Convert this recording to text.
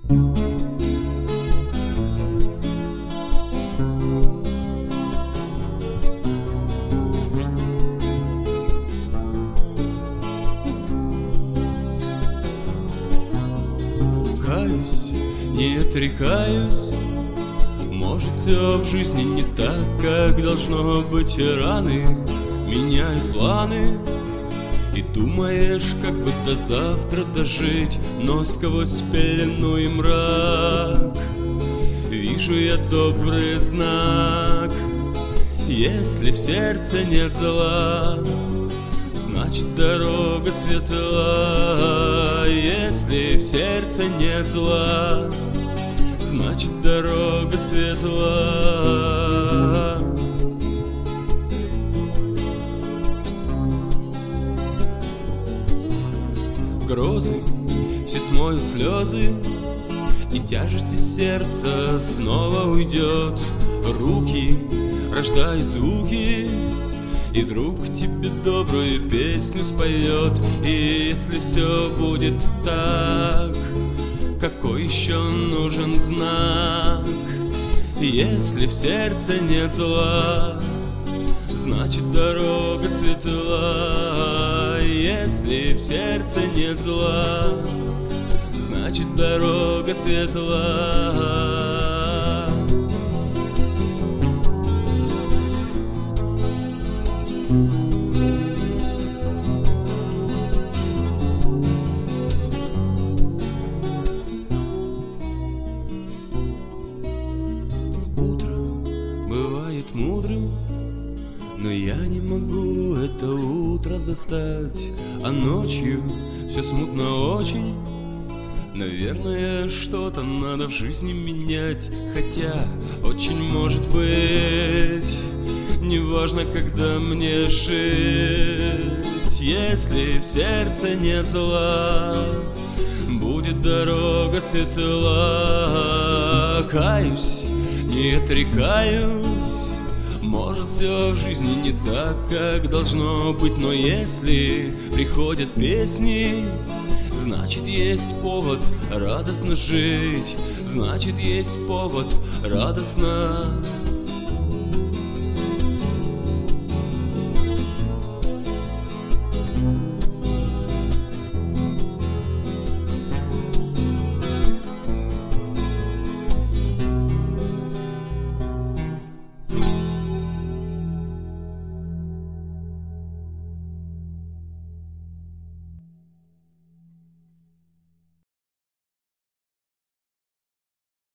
Каюсь, не отрекаюсь, может, все в жизни не так, как должно быть. Раны меняют планы, и думаешь, как бы до завтра дожить, но сквозь пелену и мрак вижу я добрый знак. Если в сердце нет зла, значит, дорога светла. Если в сердце нет зла, значит, дорога светла. Грозы все смоют слезы, и тяжесть из сердца снова уйдет. Руки рождают звуки, и друг тебе добрую песню споет. И если все будет так, какой еще нужен знак? Если в сердце нет зла, значит, дорога светла. Если в сердце нет зла, значит, дорога светла. Утро бывает мудрым, но я не могу это утро застать. А ночью все смутно очень. Наверное, что-то надо в жизни менять. Хотя очень может быть, неважно, когда мне жить. Если в сердце нет зла, будет дорога светла. Каюсь, не отрекаюсь, может, все в жизни не так, как должно быть. Но если приходят песни, значит, есть повод радостно жить. Значит, есть повод радостно